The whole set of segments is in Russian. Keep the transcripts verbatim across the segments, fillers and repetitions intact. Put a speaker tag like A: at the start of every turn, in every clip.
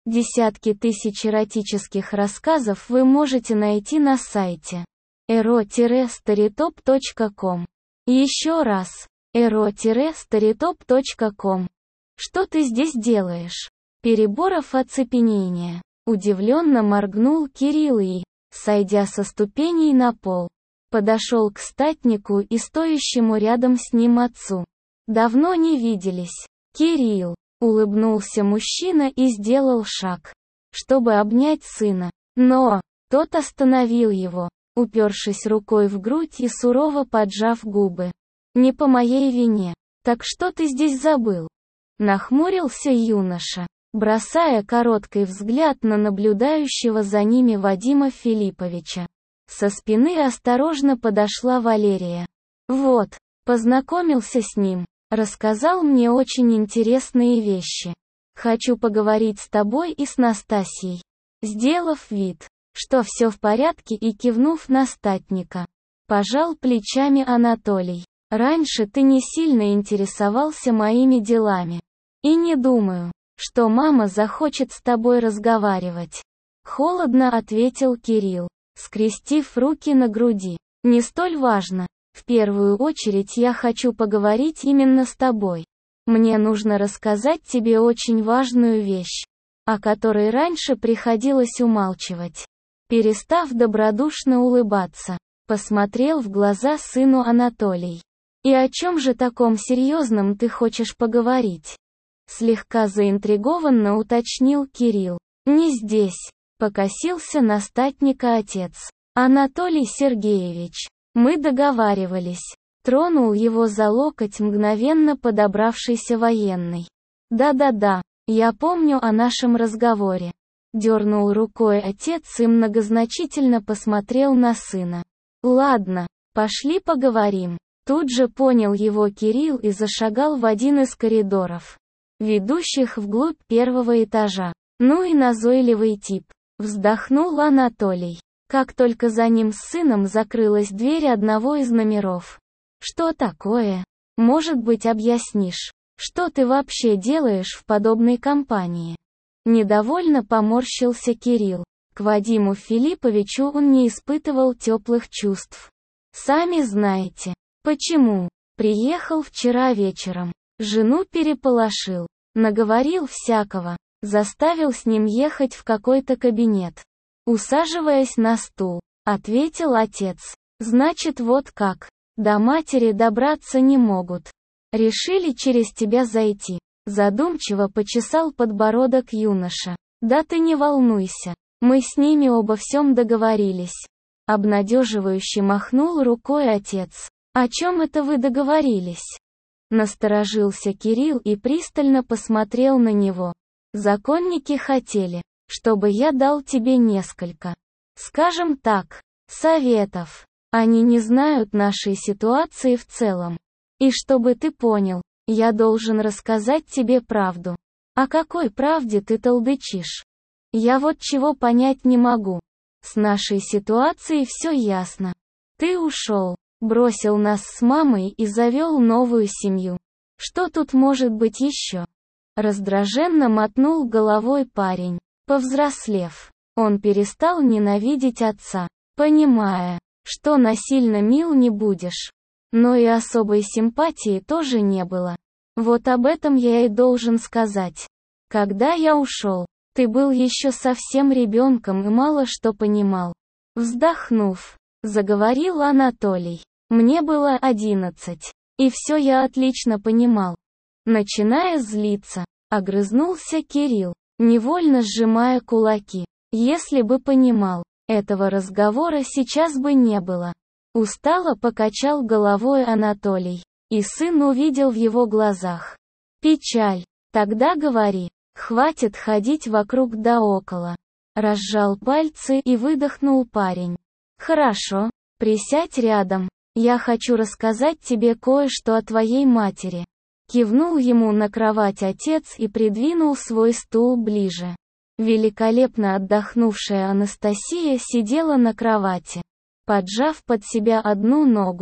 A: Десятки тысяч эротических рассказов вы можете найти на сайте эро старитоп точка ком. Еще раз, эро старитоп точка ком. Что ты здесь делаешь? Переборов оцепенения. Удивленно моргнул Кирилл и, сойдя со ступеней на пол, подошел к статнику и стоящему рядом с ним отцу. Давно не виделись. Кирилл, улыбнулся мужчина и сделал шаг, чтобы обнять сына. Но тот остановил его, упершись рукой в грудь и сурово поджав губы. «Не по моей вине. Так что ты здесь забыл?» Нахмурился юноша, бросая короткий взгляд на наблюдающего за ними Вадима Филипповича. Со спины осторожно подошла Валерия. «Вот, познакомился с ним. Рассказал мне очень интересные вещи. Хочу поговорить с тобой и с Настасьей». Сделав вид, что все в порядке и кивнув на статника, пожал плечами Анатолий. «Раньше ты не сильно интересовался моими делами. И не думаю, что мама захочет с тобой разговаривать». Холодно ответил Кирилл, скрестив руки на груди. «Не столь важно. В первую очередь я хочу поговорить именно с тобой. Мне нужно рассказать тебе очень важную вещь, о которой раньше приходилось умалчивать». Перестав добродушно улыбаться, посмотрел в глаза сыну Анатолий. «И о чем же таком серьезном ты хочешь поговорить?» Слегка заинтригованно уточнил Кирилл. «Не здесь», — покосился на статника отец. «Анатолий Сергеевич, мы договаривались». Тронул его за локоть мгновенно подобравшийся военный. «Да-да-да, я помню о нашем разговоре». Дернул рукой отец и многозначительно посмотрел на сына. «Ладно, пошли поговорим». Тут же понял его Кирилл и зашагал в один из коридоров, ведущих вглубь первого этажа. «Ну и назойливый тип», — вздохнул Анатолий, как только за ним с сыном закрылась дверь одного из номеров. «Что такое? Может быть, объяснишь, что ты вообще делаешь в подобной компании?» Недовольно поморщился Кирилл. К Вадиму Филипповичу он не испытывал теплых чувств. «Сами знаете. Почему? Приехал вчера вечером. Жену переполошил. Наговорил всякого. Заставил с ним ехать в какой-то кабинет. Усаживаясь на стул, ответил отец. Значит, вот как. До матери добраться не могут. Решили через тебя зайти». Задумчиво почесал подбородок юноша. «Да ты не волнуйся. Мы с ними обо всем договорились». Обнадеживающе махнул рукой отец. «О чем это вы договорились?» Насторожился Кирилл и пристально посмотрел на него. «Законники хотели, чтобы я дал тебе несколько, скажем так, советов. Они не знают нашей ситуации в целом. И чтобы ты понял, я должен рассказать тебе правду». «О какой правде ты толдычишь? Я вот чего понять не могу. С нашей ситуацией все ясно. Ты ушел, бросил нас с мамой и завел новую семью. Что тут может быть еще?» Раздраженно мотнул головой парень. Повзрослев, он перестал ненавидеть отца, понимая, что насильно мил не будешь. Но и особой симпатии тоже не было. Вот об этом я и должен сказать. Когда я ушел, ты был еще совсем ребенком и мало что понимал. Вздохнув, заговорил Анатолий. Мне было одиннадцать, и все я отлично понимал. Начиная злиться, огрызнулся Кирилл, невольно сжимая кулаки. Если бы понимал, этого разговора сейчас бы не было. Устало покачал головой Анатолий, и сын увидел в его глазах печаль. «Тогда говори, хватит ходить вокруг да около». Разжал пальцы и выдохнул парень. «Хорошо, присядь рядом, я хочу рассказать тебе кое-что о твоей матери». Кивнул ему на кровать отец и придвинул свой стул ближе. Великолепно отдохнувшая Анастасия сидела на кровати, поджав под себя одну ногу.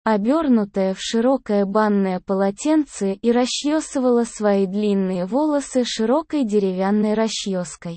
A: обернутая в широкое банное полотенце, и расчесывала свои длинные волосы широкой деревянной расческой.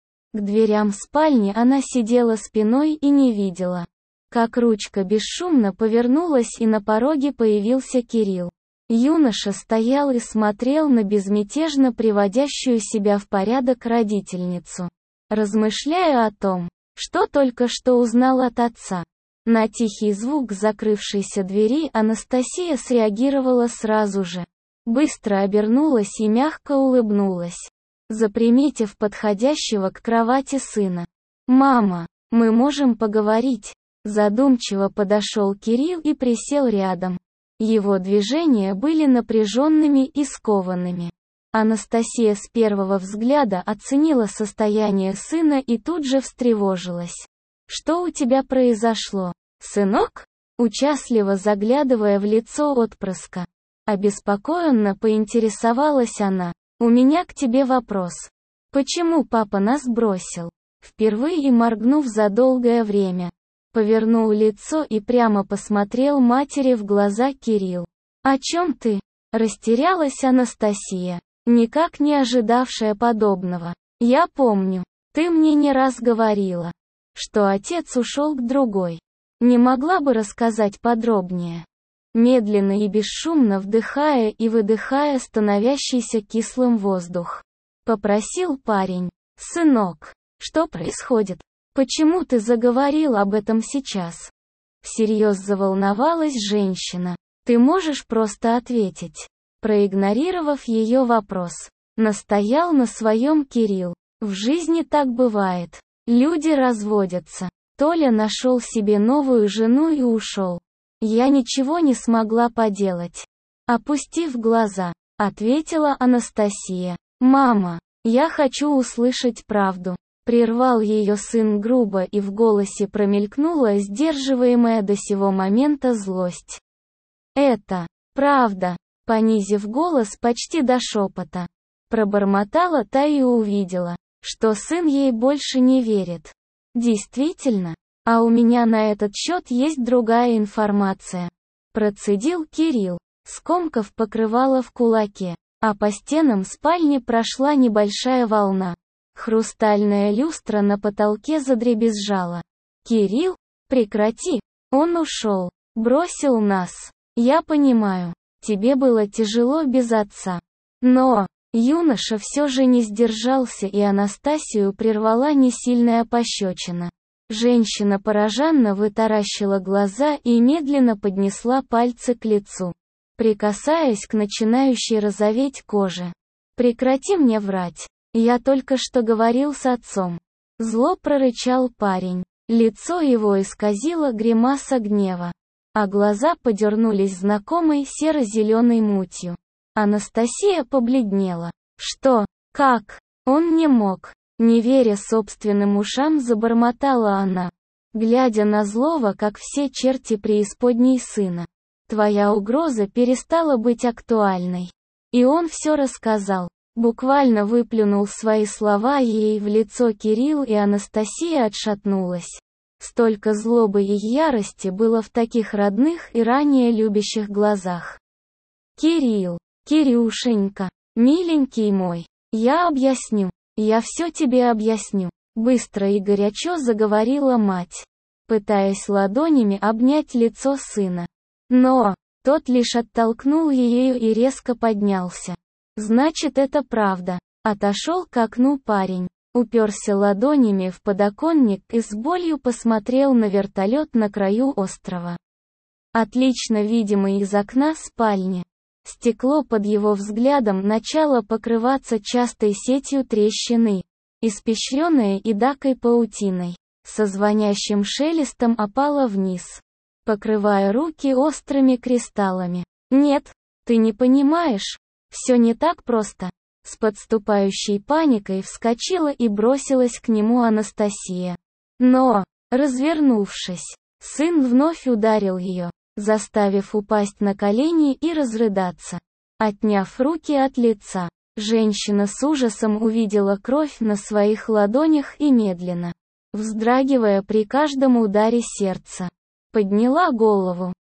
A: К дверям спальни она сидела спиной и не видела, как ручка бесшумно повернулась, и на пороге появился Кирилл. Юноша стоял и смотрел на безмятежно приводящую себя в порядок родительницу, размышляя о том, что только что узнал от отца. На тихий звук закрывшейся двери Анастасия среагировала сразу же. Быстро обернулась и мягко улыбнулась, заприметив подходящего к кровати сына. «Мама, мы можем поговорить?» Задумчиво подошел Кирилл и присел рядом. Его движения были напряженными и скованными. Анастасия с первого взгляда оценила состояние сына и тут же встревожилась. «Что у тебя произошло, сынок?» Участливо заглядывая в лицо отпрыска, обеспокоенно поинтересовалась она. «У меня к тебе вопрос. Почему папа нас бросил?» Впервые моргнув за долгое время, повернул лицо и прямо посмотрел матери в глаза Кирилл. «О чем ты?» Растерялась Анастасия, никак не ожидавшая подобного. «Я помню, ты мне не раз говорила, что отец ушел к другой. Не могла бы рассказать подробнее?» Медленно и бесшумно вдыхая и выдыхая становящийся кислым воздух, попросил парень. «Сынок, что происходит? Почему ты заговорил об этом сейчас?» Всерьез заволновалась женщина. «Ты можешь просто ответить?» Проигнорировав ее вопрос, настоял на своем Кирилл. «В жизни так бывает. Люди разводятся. Толя нашел себе новую жену и ушел. Я ничего не смогла поделать». Опустив глаза, ответила Анастасия. «Мама, я хочу услышать правду». Прервал ее сын грубо, и в голосе промелькнула сдерживаемая до сего момента злость. «Это правда», понизив голос почти до шепота, пробормотала та и увидела, что сын ей больше не верит. «Действительно? А у меня на этот счет есть другая информация», процедил Кирилл, скомкав покрывало в кулаке, а по стенам спальни прошла небольшая волна. Хрустальная люстра на потолке задребезжала. «Кирилл, прекрати! Он ушел, бросил нас. Я понимаю, тебе было тяжело без отца. Но...» Юноша все же не сдержался, и Анастасию прервала несильная пощечина. Женщина пораженно вытаращила глаза и медленно поднесла пальцы к лицу, прикасаясь к начинающей розоветь коже. «Прекрати мне врать. Я только что говорил с отцом». Зло прорычал парень. Лицо его исказило гримаса гнева, а глаза подернулись знакомой серо-зеленой мутью. Анастасия побледнела. «Что? Как? Он не мог». Не веря собственным ушам, забормотала она, глядя на злого, как все черти преисподней сына. «Твоя угроза перестала быть актуальной». И он все рассказал. Буквально выплюнул свои слова ей в лицо Кирилл, и Анастасия отшатнулась. Столько злобы и ярости было в таких родных и ранее любящих глазах. «Кирилл, Кирюшенька, миленький мой, я объясню, я все тебе объясню», быстро и горячо заговорила мать, пытаясь ладонями обнять лицо сына. Но тот лишь оттолкнул ее и резко поднялся. «Значит, это правда». Отошел к окну парень, уперся ладонями в подоконник и с болью посмотрел на вертолет на краю острова, отлично видимый из окна спальни. Стекло под его взглядом начало покрываться частой сетью трещины, испещренное и дакой паутиной, со звонящим шелестом опало вниз, покрывая руки острыми кристаллами. «Нет, ты не понимаешь, все не так просто». С подступающей паникой вскочила и бросилась к нему Анастасия. Но, развернувшись, сын вновь ударил ее, заставив упасть на колени и разрыдаться. Отняв руки от лица, женщина с ужасом увидела кровь на своих ладонях и медленно, вздрагивая при каждом ударе сердца, подняла голову.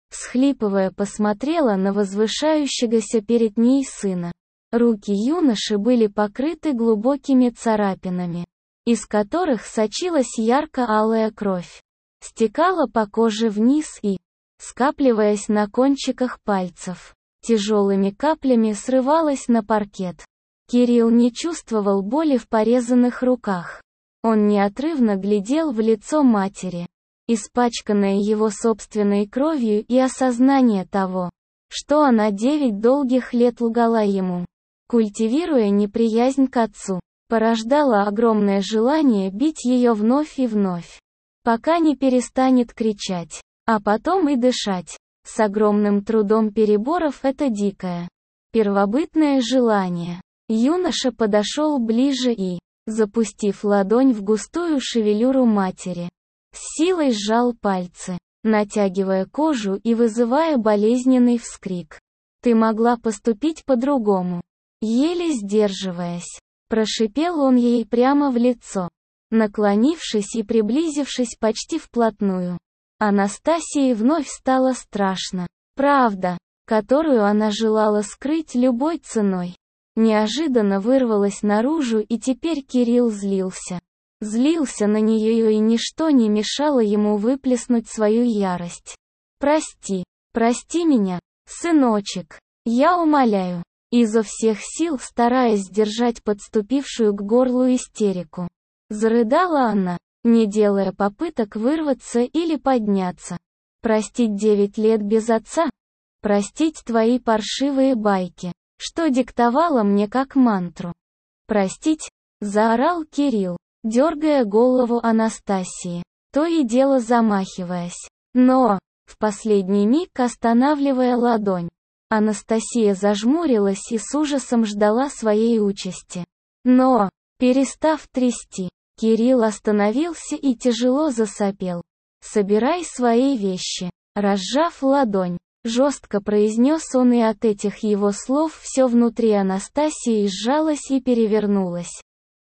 A: всхлипывая, посмотрела на возвышающегося перед ней сына. Руки юноши были покрыты глубокими царапинами, из которых сочилась ярко-алая кровь. Стекала по коже вниз и, скапливаясь на кончиках пальцев, тяжелыми каплями срывалась на паркет. Кирилл не чувствовал боли в порезанных руках. Он неотрывно глядел в лицо матери, испачканное его собственной кровью, и осознание того, что она девять долгих лет лгала ему, культивируя неприязнь к отцу, порождало огромное желание бить ее вновь и вновь, пока не перестанет кричать, а потом и дышать, с огромным трудом переборов это дикое, первобытное желание. Юноша подошел ближе и, запустив ладонь в густую шевелюру матери, с силой сжал пальцы, натягивая кожу и вызывая болезненный вскрик. «Ты могла поступить по-другому». Еле сдерживаясь, прошипел он ей прямо в лицо, наклонившись и приблизившись почти вплотную. Анастасии вновь стало страшно. Правда, которую она желала скрыть любой ценой, неожиданно вырвалась наружу, и теперь Кирилл злился. Злился на нее, и ничто не мешало ему выплеснуть свою ярость. «Прости, прости меня, сыночек, я умоляю», изо всех сил стараясь сдержать подступившую к горлу истерику. Зарыдала она, не делая попыток вырваться или подняться. «Простить девять лет без отца? Простить твои паршивые байки, что диктовала мне как мантру? Простить?» — заорал Кирилл, дергая голову Анастасии, то и дело замахиваясь, но, в последний миг останавливая ладонь. Анастасия зажмурилась и с ужасом ждала своей участи. Но, перестав трясти, Кирилл остановился и тяжело засопел. «Собирай свои вещи», — разжав ладонь, жестко произнес он, и от этих его слов все внутри Анастасии сжалось и перевернулось.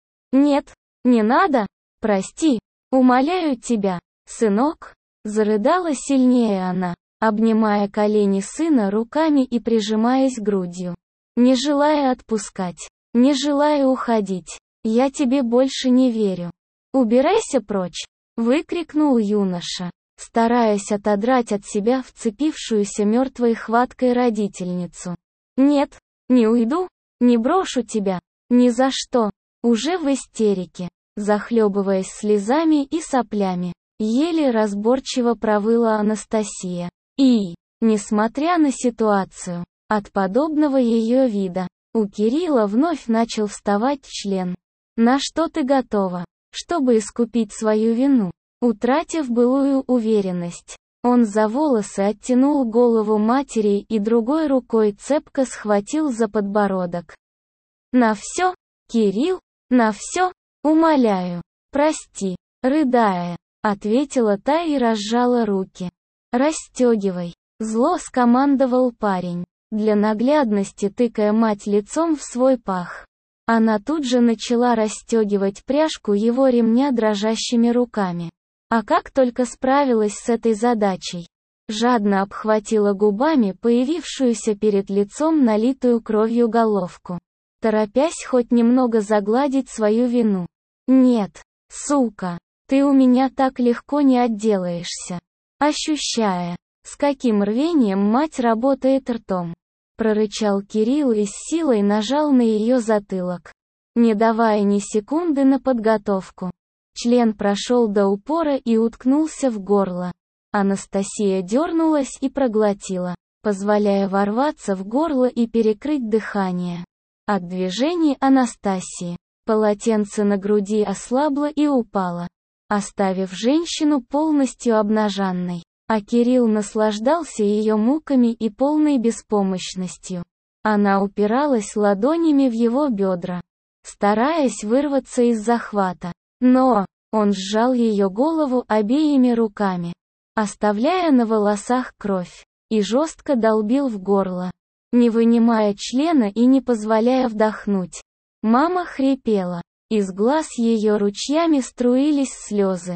A: «Нет, не надо, прости, умоляю тебя, сынок», — зарыдала сильнее она, обнимая колени сына руками и прижимаясь грудью, не желая отпускать, не желая уходить. «Я тебе больше не верю. Убирайся прочь», — выкрикнул юноша, стараясь отодрать от себя вцепившуюся мертвой хваткой родительницу. «Нет, не уйду, не брошу тебя, ни за что», уже в истерике, захлебываясь слезами и соплями, еле разборчиво провыла Анастасия. И, несмотря на ситуацию, от подобного ее вида, у Кирилла вновь начал вставать член. «На что ты готова, чтобы искупить свою вину?» Утратив былую уверенность, он за волосы оттянул голову матери и другой рукой цепко схватил за подбородок. «На все, Кирилл, на все, умоляю, прости», рыдая, ответила та и разжала руки. «Расстегивай», зло скомандовал парень, для наглядности тыкая мать лицом в свой пах. Она тут же начала расстегивать пряжку его ремня дрожащими руками. А как только справилась с этой задачей, жадно обхватила губами появившуюся перед лицом налитую кровью головку, торопясь хоть немного загладить свою вину. «Нет, сука, ты у меня так легко не отделаешься». Ощущая, с каким рвением мать работает ртом, прорычал Кирилл и с силой нажал на ее затылок, не давая ни секунды на подготовку. Член прошел до упора и уткнулся в горло. Анастасия дернулась и проглотила, позволяя ворваться в горло и перекрыть дыхание. От движений Анастасии полотенце на груди ослабло и упало, оставив женщину полностью обнаженной. А Кирилл наслаждался ее муками и полной беспомощностью. Она упиралась ладонями в его бедра, стараясь вырваться из захвата. Но, он сжал ее голову обеими руками, оставляя на волосах кровь, и жестко долбил в горло, не вынимая члена и не позволяя вдохнуть. Мама хрипела, из глаз ее ручьями струились слезы.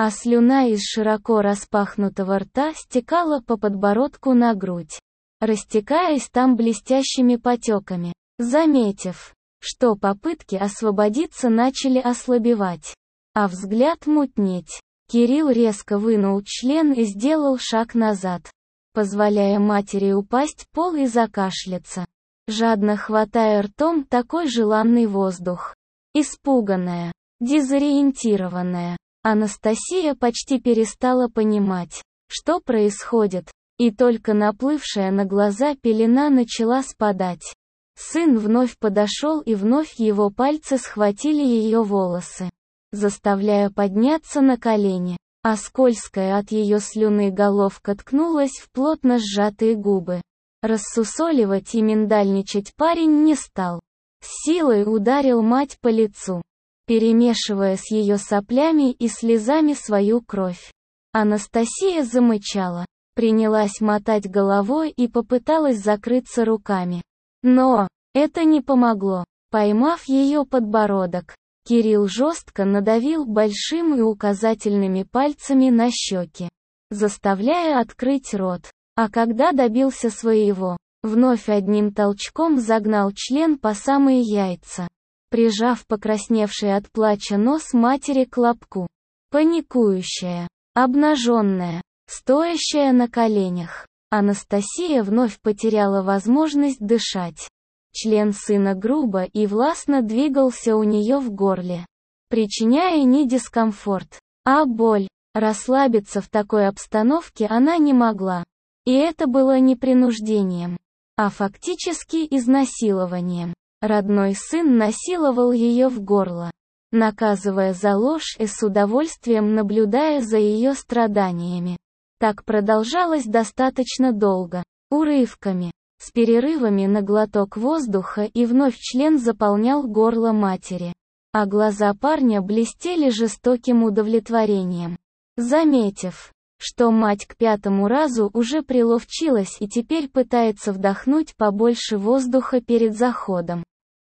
A: а слюна из широко распахнутого рта стекала по подбородку на грудь, растекаясь там блестящими потеками. Заметив, что попытки освободиться начали ослабевать, а взгляд мутнеть, Кирилл резко вынул член и сделал шаг назад, позволяя матери упасть в пол и закашляться, жадно хватая ртом такой желанный воздух. Испуганная, дезориентированная, Анастасия почти перестала понимать, что происходит, и только наплывшая на глаза пелена начала спадать. Сын вновь подошел и вновь его пальцы схватили ее волосы, заставляя подняться на колени, а скользкая от ее слюны головка ткнулась в плотно сжатые губы. Рассусоливать и миндальничать парень не стал. С силой ударил мать по лицу, перемешивая с ее соплями и слезами свою кровь. Анастасия замычала, принялась мотать головой и попыталась закрыться руками. Но это не помогло. Поймав ее подбородок, Кирилл жестко надавил большим и указательными пальцами на щеки, заставляя открыть рот. А когда добился своего, вновь одним толчком загнал член по самые яйца, прижав покрасневший от плача нос матери к лобку. Паникующая, обнаженная, стоящая на коленях, Анастасия вновь потеряла возможность дышать. Член сына грубо и властно двигался у нее в горле, причиняя не дискомфорт, а боль. Расслабиться в такой обстановке она не могла. И это было не принуждением, а фактически изнасилованием. Родной сын насиловал ее в горло, наказывая за ложь и с удовольствием наблюдая за ее страданиями. Так продолжалось достаточно долго, урывками, с перерывами на глоток воздуха, и вновь член заполнял горло матери, а глаза парня блестели жестоким удовлетворением. Заметив, что мать к пятому разу уже приловчилась и теперь пытается вдохнуть побольше воздуха перед заходом,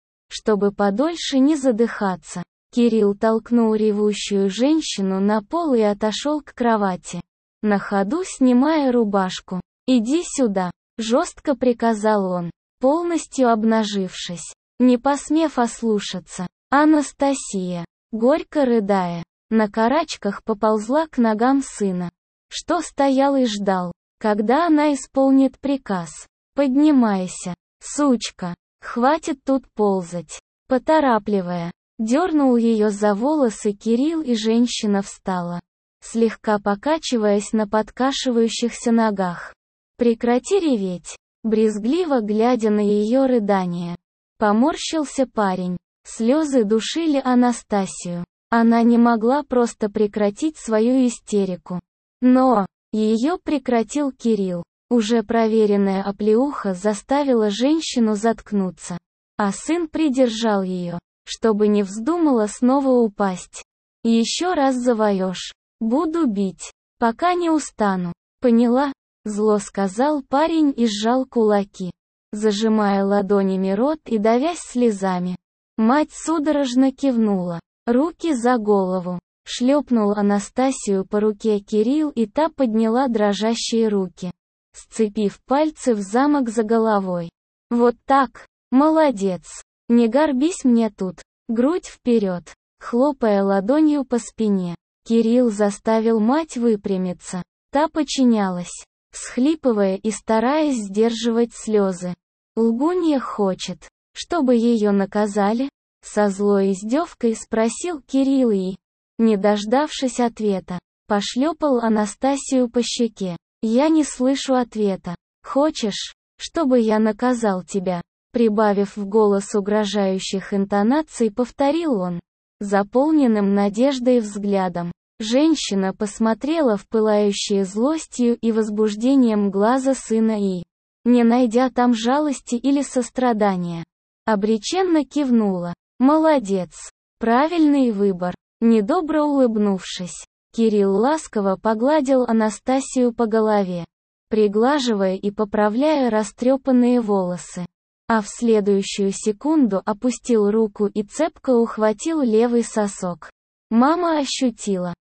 A: чтобы подольше не задыхаться, Кирилл толкнул ревущую женщину на пол и отошел к кровати, на ходу снимая рубашку. «Иди сюда», — жестко приказал он, полностью обнажившись, не посмев ослушаться. Анастасия, горько рыдая, на карачках поползла к ногам сына, что стоял и ждал, когда она исполнит приказ. «Поднимайся, сучка, хватит тут ползать», поторапливая, дернул ее за волосы Кирилл, и женщина встала, слегка покачиваясь на подкашивающихся ногах. «Прекрати реветь», брезгливо глядя на ее рыдания. Поморщился парень, слезы душили Анастасию. Она не могла просто прекратить свою истерику. Но ее прекратил Кирилл. Уже проверенная оплеуха заставила женщину заткнуться, а сын придержал ее, чтобы не вздумала снова упасть. «Еще раз завоешь, буду бить, пока не устану. Поняла?» — зло сказал парень и сжал кулаки, зажимая ладонями рот и давясь слезами. Мать судорожно кивнула, руки за голову. Шлепнул Анастасию по руке Кирилл, и та подняла дрожащие руки, сцепив пальцы в замок за головой. «Вот так, молодец, не горбись мне тут, грудь вперед», хлопая ладонью по спине. Кирилл заставил мать выпрямиться. Та подчинялась, всхлипывая и стараясь сдерживать слезы. «Лгунья хочет, чтобы ее наказали?» Со злой издевкой спросил Кирилл и, не дождавшись ответа, пошлепал Анастасию по щеке. «Я не слышу ответа. Хочешь, чтобы я наказал тебя?» Прибавив в голос угрожающих интонаций, повторил он, заполненным надеждой взглядом. Женщина посмотрела в пылающие злостью и возбуждением глаза сына и, не найдя там жалости или сострадания, обреченно кивнула. «Молодец. Правильный выбор». Недобро улыбнувшись, Кирилл ласково погладил Анастасию по голове, приглаживая и поправляя растрепанные волосы. А в следующую секунду опустил руку и цепко ухватил левый сосок. Мама ощутила,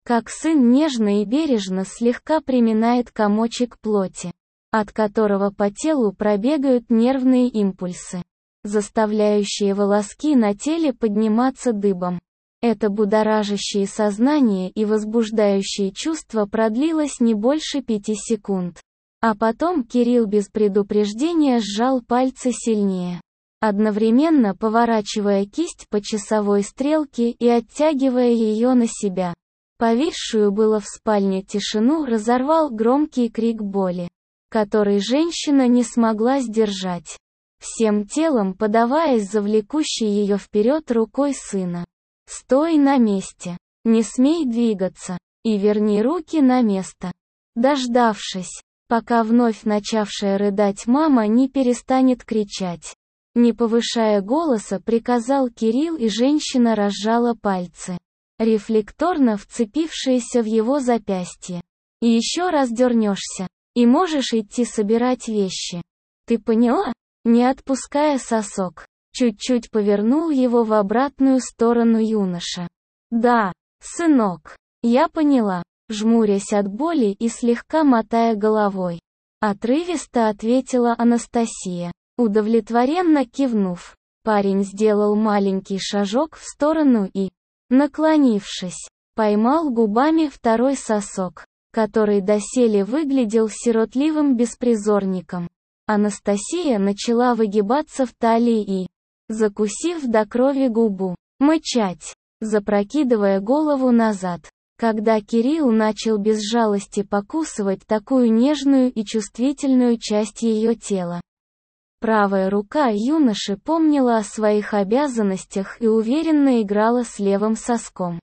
A: как сын нежно и бережно слегка приминает комочек плоти, от которого по телу пробегают нервные импульсы, заставляющие волоски на теле подниматься дыбом. Это будоражащее сознание и возбуждающее чувство продлилось не больше пяти секунд. А потом Кирилл без предупреждения сжал пальцы сильнее, одновременно поворачивая кисть по часовой стрелке и оттягивая ее на себя. Повисшую было в спальне тишину разорвал громкий крик боли, который женщина не смогла сдержать, всем телом подаваясь за влекущей ее вперед рукой сына. «Стой на месте! Не смей двигаться! И верни руки на место!» Дождавшись, пока вновь начавшая рыдать мама не перестанет кричать, не повышая голоса, приказал Кирилл, и женщина разжала пальцы, рефлекторно вцепившиеся в его запястье. «И еще раз дернешься, и можешь идти собирать вещи. Ты поняла?» Не отпуская сосок, чуть-чуть повернул его в обратную сторону юноша. «Да, сынок, я поняла», жмурясь от боли и слегка мотая головой, отрывисто ответила Анастасия. Удовлетворенно кивнув, парень сделал маленький шажок в сторону и, наклонившись, поймал губами второй сосок, который доселе выглядел сиротливым беспризорником. Анастасия начала выгибаться в талии и, закусив до крови губу, мычать, запрокидывая голову назад, когда Кирилл начал без жалости покусывать такую нежную и чувствительную часть ее тела. Правая рука юноши помнила о своих обязанностях и уверенно играла с левым соском.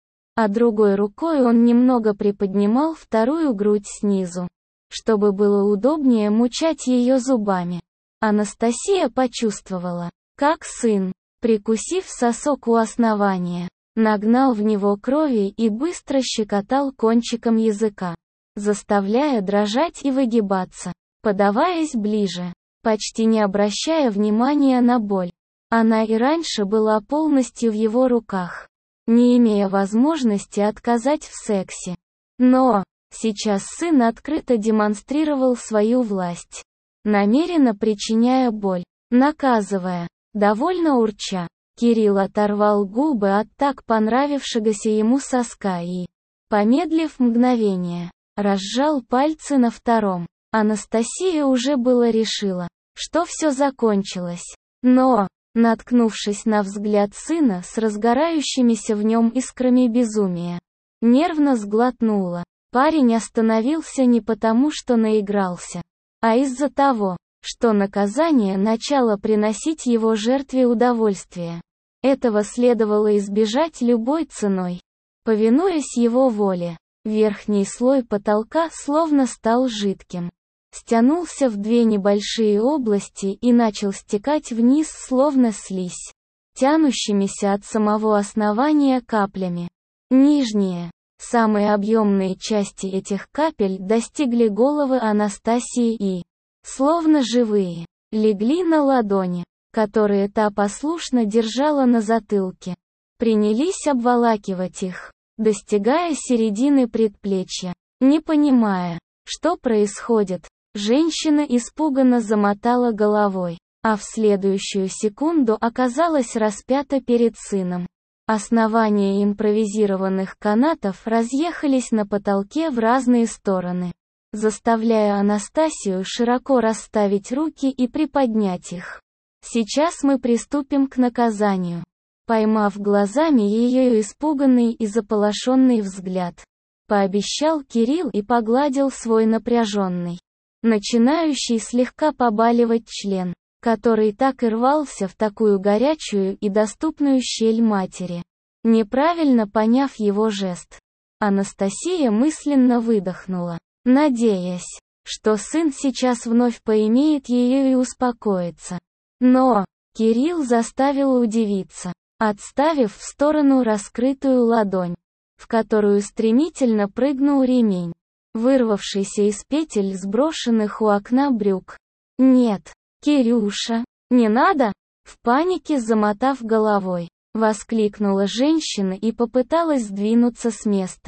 A: А другой рукой он немного приподнимал вторую грудь снизу, чтобы было удобнее мучать ее зубами. Анастасия почувствовала, как сын, прикусив сосок у основания, нагнал в него крови и быстро щекотал кончиком языка, заставляя дрожать и выгибаться, подаваясь ближе, почти не обращая внимания на боль. Она и раньше была полностью в его руках, не имея возможности отказать в сексе. Но сейчас сын открыто демонстрировал свою власть, намеренно причиняя боль, наказывая, довольно урча. Кирилл оторвал губы от так понравившегося ему соска и, помедлив мгновение, разжал пальцы на втором. Анастасия уже было решила, что все закончилось. Но, наткнувшись на взгляд сына с разгорающимися в нем искрами безумия, нервно сглотнула. Парень остановился не потому, что наигрался, а из-за того, что наказание начало приносить его жертве удовольствие. Этого следовало избежать любой ценой. Повинуясь его воле, верхний слой потолка словно стал жидким, стянулся в две небольшие области и начал стекать вниз словно слизь, тянущимися от самого основания каплями. Нижние, самые объемные части этих капель достигли головы Анастасии и, словно живые, легли на ладони, которые та послушно держала на затылке. Принялись обволакивать их, достигая середины предплечья. Не понимая, что происходит, женщина испуганно замотала головой, а в следующую секунду оказалась распята перед сыном. Основания импровизированных канатов разъехались на потолке в разные стороны, заставляя Анастасию широко расставить руки и приподнять их. «Сейчас мы приступим к наказанию». Поймав глазами ее испуганный и заполошенный взгляд, пообещал Кирилл и погладил свой напряженный, начинающий слегка побаливать член, который так и рвался в такую горячую и доступную щель матери. Неправильно поняв его жест, Анастасия мысленно выдохнула, надеясь, что сын сейчас вновь поимеет ее и успокоится. Но Кирилл заставил удивиться, отставив в сторону раскрытую ладонь, в которую стремительно прыгнул ремень, вырвавшийся из петель сброшенных у окна брюк. «Нет, Кирюша, не надо!» В панике замотав головой, воскликнула женщина и попыталась сдвинуться с места.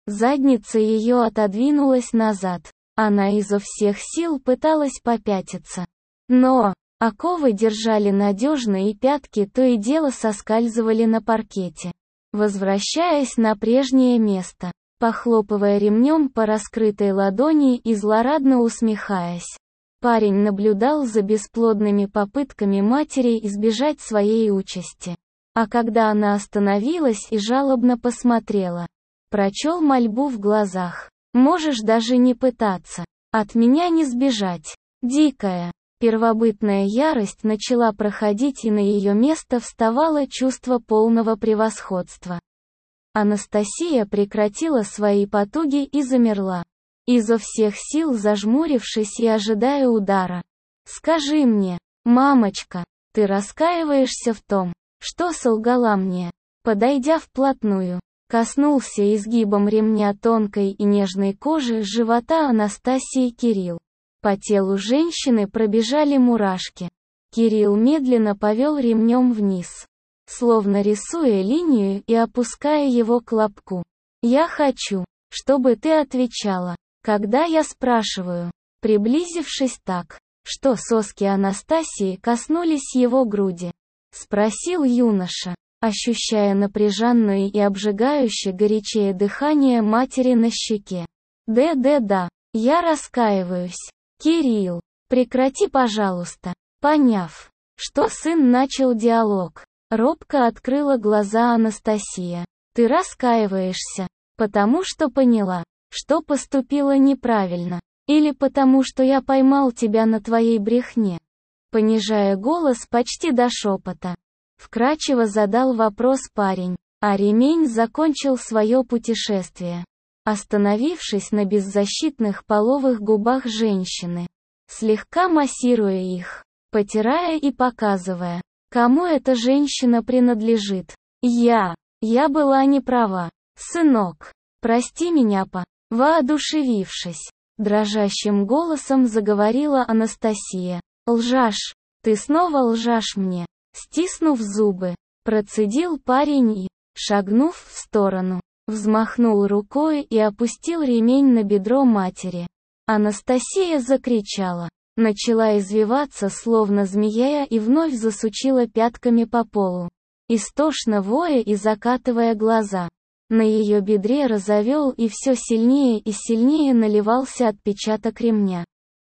A: Задница ее отодвинулась назад. Она изо всех сил пыталась попятиться. Но оковы держали надежно, и пятки то и дело соскальзывали на паркете, возвращаясь на прежнее место, похлопывая ремнем по раскрытой ладони и злорадно усмехаясь. Парень наблюдал за бесплодными попытками матери избежать своей участи. А когда она остановилась и жалобно посмотрела, прочел мольбу в глазах. «Можешь даже не пытаться. От меня не сбежать». Дикая, первобытная ярость начала проходить, и на ее место вставало чувство полного превосходства. Анастасия прекратила свои потуги и замерла, изо всех сил зажмурившись и ожидая удара. «Скажи мне, мамочка, ты раскаиваешься в том, что солгала мне?» Подойдя вплотную, коснулся изгибом ремня тонкой и нежной кожи живота Анастасии Кирилл. По телу женщины пробежали мурашки. Кирилл медленно повел ремнем вниз, словно рисуя линию и опуская его к лобку. «Я хочу, чтобы ты отвечала, когда я спрашиваю», приблизившись так, что соски Анастасии коснулись его груди. Спросил юноша, ощущая напряженное и обжигающее горячее дыхание матери на щеке. «Да-да-да, я раскаиваюсь. Кирилл, прекрати, пожалуйста». Поняв, что сын начал диалог, робко открыла глаза Анастасия. «Ты раскаиваешься, потому что поняла, что поступила неправильно, или потому что я поймал тебя на твоей брехне?» Понижая голос почти до шепота, вкратчиво задал вопрос парень, а ремень закончил свое путешествие, остановившись на беззащитных половых губах женщины, слегка массируя их, потирая и показывая, кому эта женщина принадлежит. «Я, я была не права, сынок, прости меня, по...» Воодушевившись, дрожащим голосом заговорила Анастасия. «Лжешь, ты снова лжешь мне», стиснув зубы, процедил парень и, шагнув в сторону, взмахнул рукой и опустил ремень на бедро матери. Анастасия закричала, начала извиваться словно змея и вновь засучила пятками по полу, истошно воя и закатывая глаза. На ее бедре розовел и все сильнее и сильнее наливался отпечаток ремня.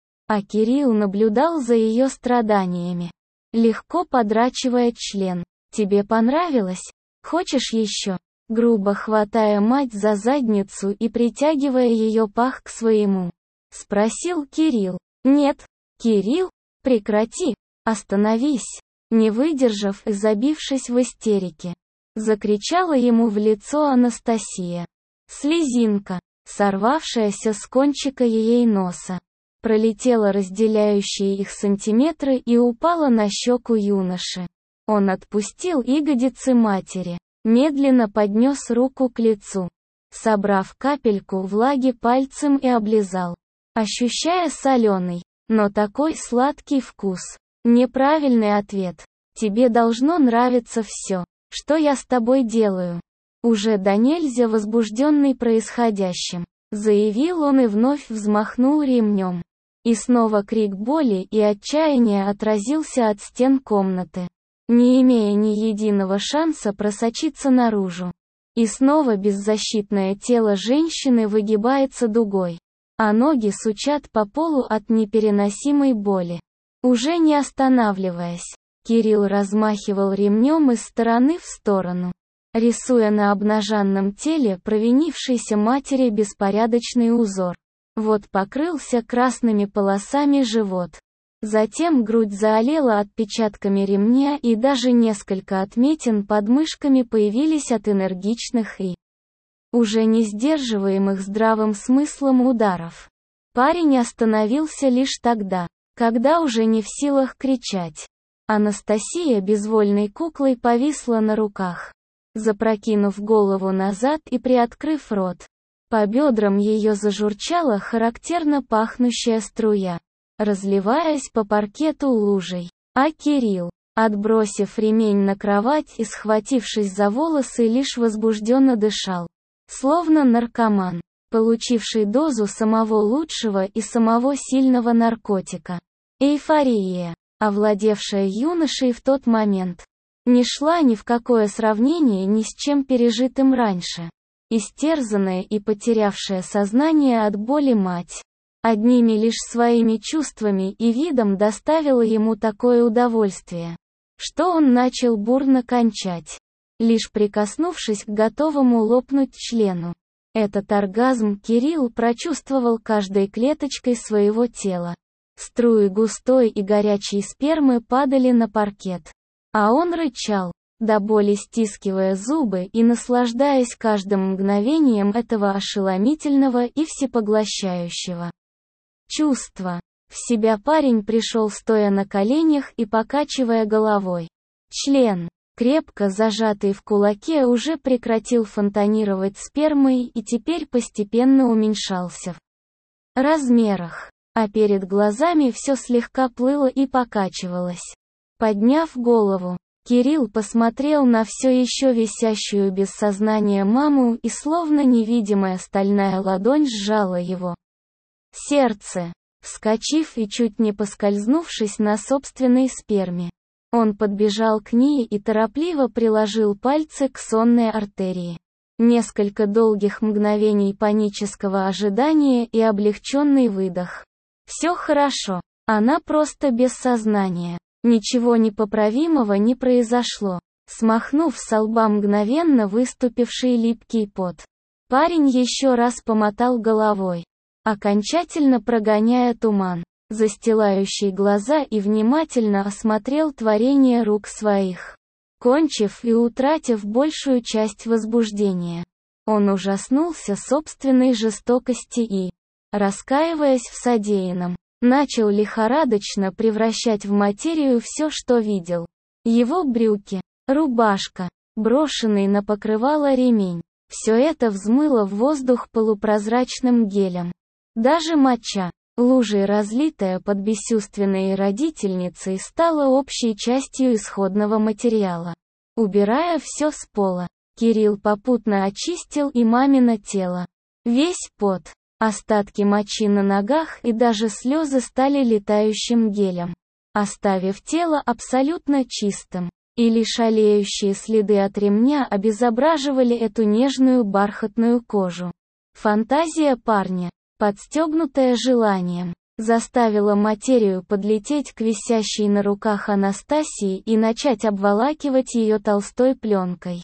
A: А Кирилл наблюдал за ее страданиями, легко подрачивая член. «Тебе понравилось? Хочешь еще?» Грубо хватая мать за задницу и притягивая ее пах к своему, спросил Кирилл. «Нет, Кирилл, прекрати, остановись!» Не выдержав и забившись в истерике, закричала ему в лицо Анастасия. Слезинка, сорвавшаяся с кончика ее носа, пролетела разделяющие их сантиметры и упала на щеку юноши. Он отпустил ягодицы матери, медленно поднес руку к лицу, собрав капельку влаги пальцем и облизал, ощущая соленый, но такой сладкий вкус. Неправильный ответ. Тебе должно нравиться все, что я с тобой делаю. Уже до нельзя возбужденный происходящим, заявил он и вновь взмахнул ремнем. И снова крик боли и отчаяния отразился от стен комнаты, не имея ни единого шанса просочиться наружу. И снова беззащитное тело женщины выгибается дугой, а ноги сучат по полу от непереносимой боли. Уже не останавливаясь, Кирилл размахивал ремнем из стороны в сторону, рисуя на обнаженном теле провинившейся матери беспорядочный узор. Вот покрылся красными полосами живот. Затем грудь заолела отпечатками ремня, и даже несколько отметин под мышками появились от энергичных и уже не сдерживаемых здравым смыслом ударов. Парень остановился лишь тогда, когда уже не в силах кричать. Анастасия безвольной куклой повисла на руках, запрокинув голову назад и приоткрыв рот. По бедрам ее зажурчала характерно пахнущая струя, разливаясь по паркету лужей. А Кирилл, отбросив ремень на кровать и схватившись за волосы, лишь возбужденно дышал, Словно наркоман, получивший дозу самого лучшего и самого сильного наркотика. Эйфория, овладевшая юношей в тот момент, не шла ни в какое сравнение ни с чем пережитым раньше. Истерзанная и потерявшая сознание от боли мать, одними лишь своими чувствами и видом доставила ему такое удовольствие, что он начал бурно кончать, лишь прикоснувшись к готовому лопнуть члену. Этот оргазм Кирилл прочувствовал каждой клеточкой своего тела. Струи густой и горячей спермы падали на паркет. А он рычал, до боли стискивая зубы и наслаждаясь каждым мгновением этого ошеломительного и всепоглощающего чувства. В себя парень пришел стоя на коленях и покачивая головой. Член, крепко зажатый в кулаке, уже прекратил фонтанировать спермой и теперь постепенно уменьшался в размерах, а перед глазами все слегка плыло и покачивалось. Подняв голову, Кирилл посмотрел на все еще висящую без сознания маму, и словно невидимая стальная ладонь сжала его сердце. Вскочив и чуть не поскользнувшись на собственной сперме, он подбежал к ней и торопливо приложил пальцы к сонной артерии. Несколько долгих мгновений панического ожидания и облегченный выдох. Все хорошо, она просто без сознания. Ничего непоправимого не произошло. Смахнув со лба мгновенно выступивший липкий пот, парень еще раз помотал головой, окончательно прогоняя туман, застилающий глаза, и внимательно осмотрел творение рук своих. Кончив и утратив большую часть возбуждения, он ужаснулся собственной жестокости и, раскаиваясь в содеянном, начал лихорадочно превращать в материю все, что видел. Его брюки, рубашка, брошенный на покрывало ремень. Все это взмыло в воздух полупрозрачным гелем. Даже моча, лужей разлитая под бесчувственной родительницей, стала общей частью исходного материала. Убирая все с пола, Кирилл попутно очистил и мамино тело. Весь пот, остатки мочи на ногах и даже слезы стали летающим гелем, оставив тело абсолютно чистым, и лишь олеющие следы от ремня обезображивали эту нежную бархатную кожу. Фантазия парня, подстегнутая желанием, заставила материю подлететь к висящей на руках Анастасии и начать обволакивать ее толстой пленкой.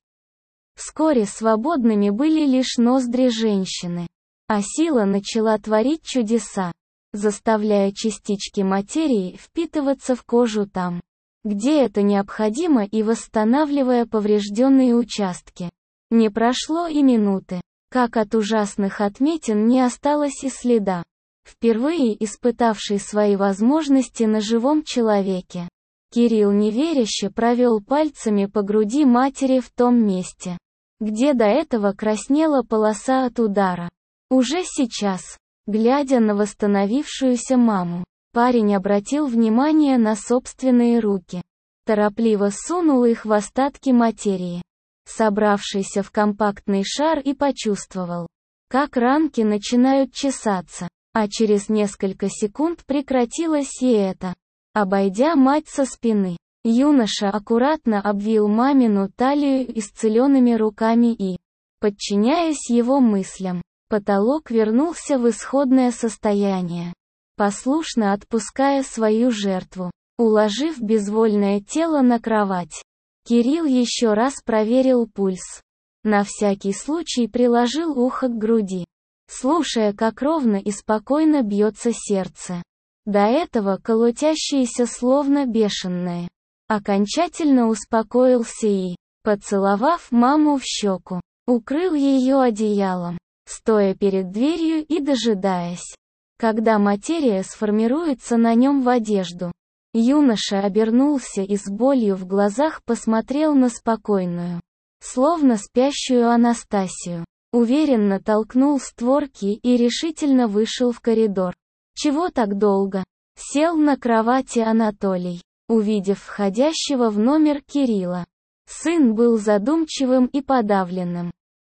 A: Вскоре свободными были лишь ноздри женщины, а сила начала творить чудеса, заставляя частички материи впитываться в кожу там, где это необходимо, и восстанавливая поврежденные участки. Не прошло и минуты, как от ужасных отметин не осталось и следа. Впервые испытавший свои возможности на живом человеке, Кирилл неверяще провел пальцами по груди матери в том месте, где до этого краснела полоса от удара. Уже сейчас, глядя на восстановившуюся маму, парень обратил внимание на собственные руки. Торопливо сунул их в остатки материи, собравшийся в компактный шар, и почувствовал, как ранки начинают чесаться, а через несколько секунд прекратилось и это. Обойдя мать со спины, юноша аккуратно обвил мамину талию исцеленными руками и, подчиняясь его мыслям, потолок вернулся в исходное состояние, послушно отпуская свою жертву. Уложив безвольное тело на кровать, Кирилл еще раз проверил пульс. На всякий случай приложил ухо к груди, слушая, как ровно и спокойно бьется сердце. До этого колотящееся словно бешеное. Окончательно успокоился и, поцеловав маму в щеку, укрыл ее одеялом, стоя перед дверью и дожидаясь, когда материя сформируется на нем в одежду. Юноша обернулся и с болью в глазах посмотрел на спокойную, словно спящую Анастасию. Уверенно толкнул створки и решительно вышел в коридор. «Чего так долго?» Сел на кровати Анатолий, увидев входящего в номер Кирилла. Сын был задумчивым и подавленным.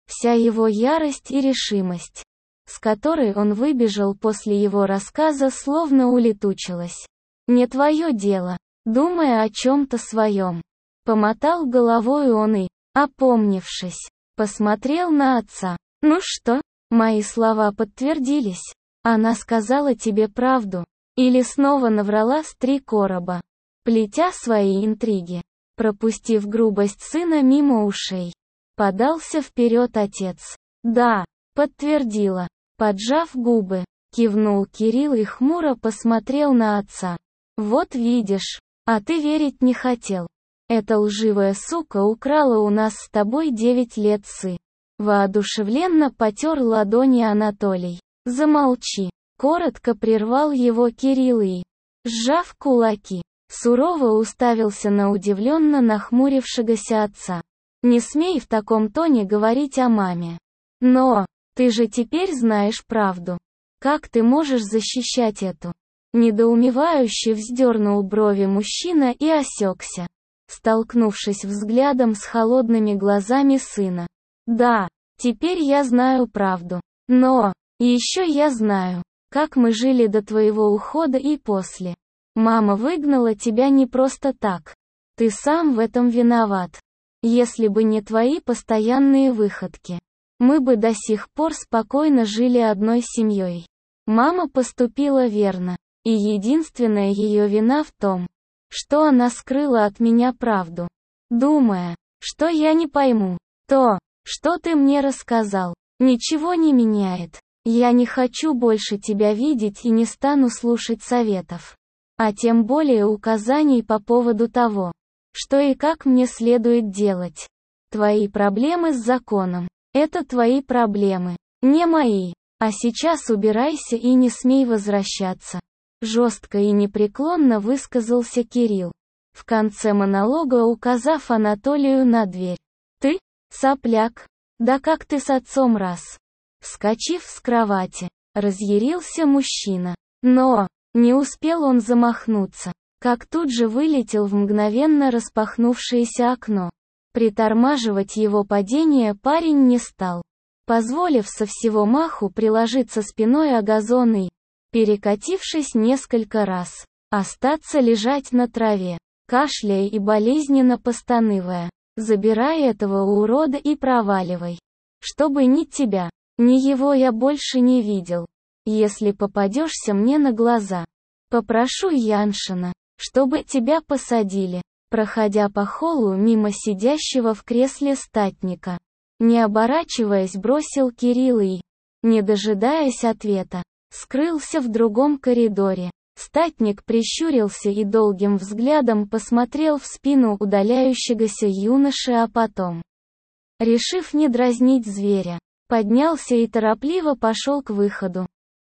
A: Вся его ярость и решимость, с которой он выбежал после его рассказа, словно улетучилась. «Не твое дело», думая о чем-то своем. Помотал головой он и, опомнившись, посмотрел на отца. «Ну что, мои слова подтвердились? Она сказала тебе правду? Или снова наврала с три короба, плетя свои интриги?» Пропустив грубость сына мимо ушей, подался вперед отец. «Да», подтвердила, поджав губы, кивнул Кирилл и хмуро посмотрел на отца. «Вот видишь, а ты верить не хотел. Эта лживая сука украла у нас с тобой девять лет сы». Воодушевленно потер ладони Анатолий. «Замолчи», коротко прервал его Кирилл и, сжав кулаки, сурово уставился на удивленно нахмурившегося отца. «Не смей в таком тоне говорить о маме. Но, ты же теперь знаешь правду. Как ты можешь защищать эту?» Недоумевающе вздернул брови мужчина и осекся, столкнувшись взглядом с холодными глазами сына. «Да, теперь я знаю правду. Но, еще я знаю, как мы жили до твоего ухода и после. Мама выгнала тебя не просто так. Ты сам в этом виноват. Если бы не твои постоянные выходки, мы бы до сих пор спокойно жили одной семьей. Мама поступила верно, и единственная ее вина в том, что она скрыла от меня правду, думая, что я не пойму. То, что ты мне рассказал, ничего не меняет. Я не хочу больше тебя видеть и не стану слушать советов, а тем более указаний по поводу того, что и как мне следует делать. Твои проблемы с законом – это твои проблемы, не мои. А сейчас убирайся и не смей возвращаться». Жестко и непреклонно высказался Кирилл, в конце монолога указав Анатолию на дверь. «Ты, сопляк, да как ты с отцом раз?» Вскочив с кровати, разъярился мужчина. Но, не успел он замахнуться, как тут же вылетел в мгновенно распахнувшееся окно. Притормаживать его падение парень не стал, позволив со всего маху приложиться спиной о газон и, перекатившись несколько раз, остаться лежать на траве, кашляя и болезненно постанывая. «Забирай этого урода и проваливай. Чтобы ни тебя, ни его я больше не видел. Если попадешься мне на глаза, попрошу Яншина, чтобы тебя посадили». Проходя по холлу мимо сидящего в кресле статника, не оборачиваясь, бросил Кирилл и, не дожидаясь ответа, скрылся в другом коридоре. Статник прищурился и долгим взглядом посмотрел в спину удаляющегося юноши, а потом, решив не дразнить зверя, поднялся и торопливо пошел к выходу.